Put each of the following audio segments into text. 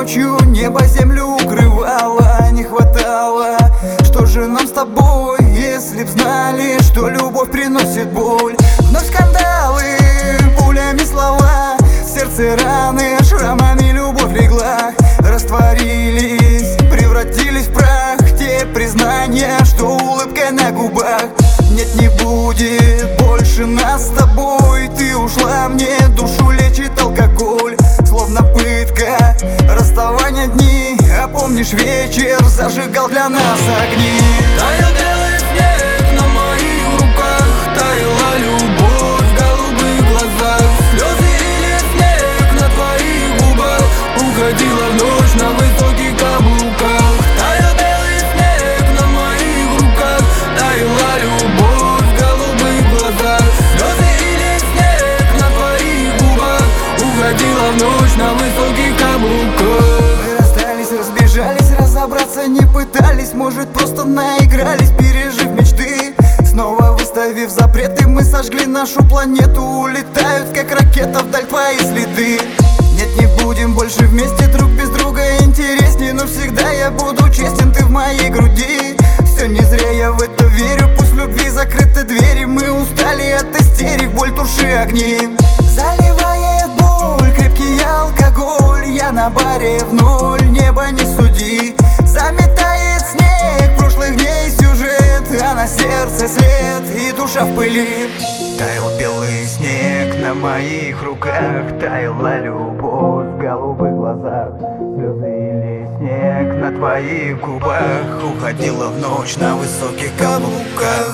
ночью небо землю укрывало. Не хватало, что же нам с тобой, если б знали, что любовь приносит боль. Вновь скандалы, пулями слова, в сердце раны, шрамами любовь легла. Растворились, превратились в прах те признания, что улыбкой на губах. Нет, не будет больше нас с тобой. Ты ушла, мне душу лечит алкоголь, словно пытка, расставание дни. А помнишь вечер, зажигал для нас огни. Таял белый снег на моих руках, таяла любовь в голубых глазах. Слезы или снег на твоих губах, уходила в ночь на высоких каблуках. Таял белый снег на моих руках, таяла любовь в голубых глазах. Слезы или снег на твоих губах, уходила в ночь на высоких каблуках. Мы расстались, разбежались, разобраться не пытались. Может, просто наигрались, пережив мечты. Снова выставив запреты, мы сожгли нашу планету. Улетают, как ракета, вдаль твои следы. Нет, не будем больше вместе, друг без друга интересней. Но всегда я буду честен, ты в моей груди. Все не зря я в это верю, пусть в любви закрыты двери. Мы устали от истерик, боль туши огни. Заливает боль, крепкий алкоголь. Я на баре в ноль, небо не суди. Заметает снег прошлых дней сюжет, а на сердце след и душа в пыли. Таял белый снег на моих руках, таяла любовь в голубых глазах. Слезы или снег на твоих губах, уходила в ночь на высоких каблуках.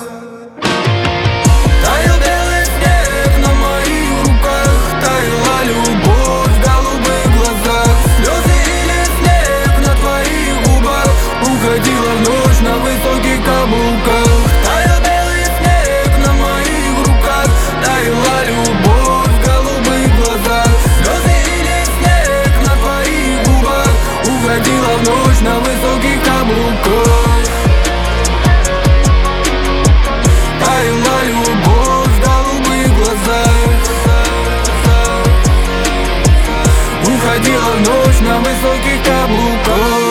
Таял белый снег на моих руках, таяла любовь в голубых глазах. Слезы или снег на твоих губах, уходила в ночь на высоких каблуках. Таял белый снег на моих руках, таяла любовь в голубых глазах. Слезы или снег на твоих губах, уходила в ночь на высоких каблуках. Таяла любовь в голубых глазах, уходила в ночь на высоких каблуках.